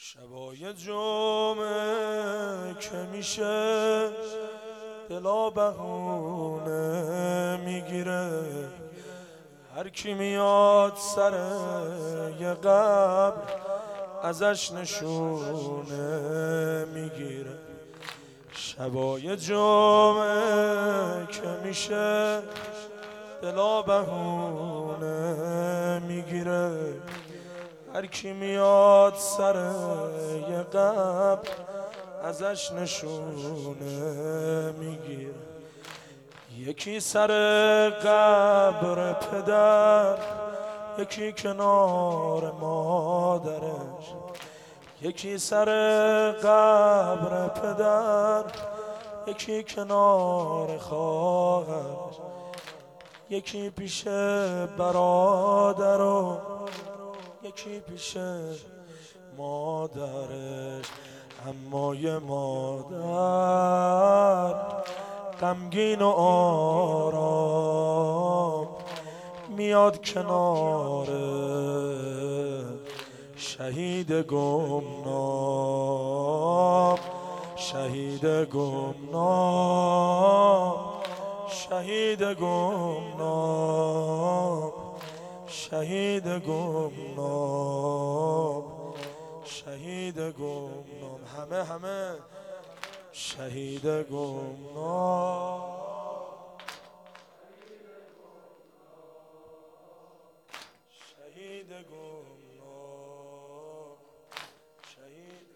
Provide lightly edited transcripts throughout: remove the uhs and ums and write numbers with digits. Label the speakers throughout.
Speaker 1: شبای جمعه که میشه دلا بهونه میگیره، هر کی میاد سر یه قبر ازش نشونه میگیره. شبای جمعه که میشه دلا بهونه میگیره، هر کی میاد سر یه قبر ازش نشونه میگیره. یکی سر قبر پدر، یکی کنار مادرش. یکی سر قبر پدر، یکی کنار خواهرش. یکی پیش برادر و یکی پیش مادرش. اما یه مادر غمگین و آرام میاد کنار شهید گمنام، شهید گمنام، شهید گمنام، شهید گمنام، شهید گمنام. همه شهید گمنام، شهید گمنام، شهید.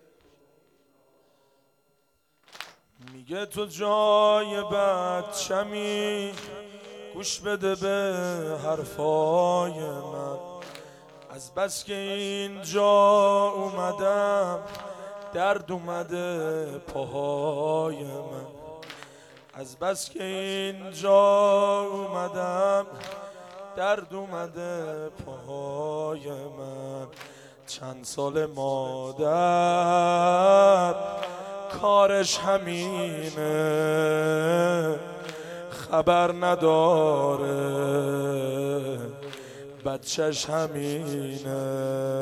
Speaker 1: میگه تو جای بچمی گوش بده به حرفای من، از بس که اینجا اومدم درد اومده پاهای من. از بس که اینجا اومدم درد اومده پاهای من. چند سال مادر کارش همینه، خبر نداره بچهش همینه،